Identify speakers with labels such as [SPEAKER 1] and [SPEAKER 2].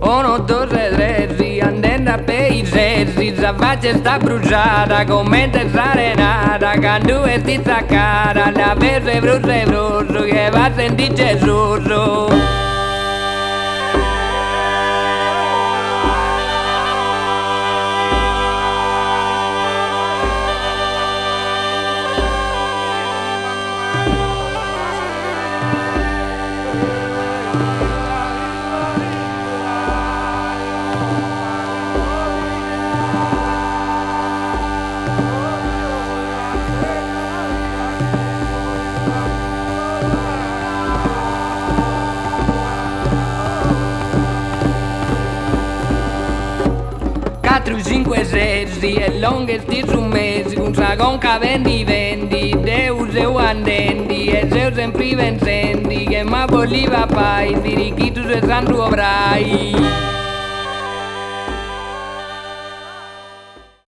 [SPEAKER 1] Uno, due, tre, sì, andando a paesi, la faccia sta bruciata, commenta sarenata, con due sti staccata, la verde brusso, che va a sentire Gesù. Quattro, cinque, sei, e lunghe sti su mesi, un sagon che vendi, Deus eu andendi, e seu sempre vencenti, che ma voleva pai, dirichito se santo obrai.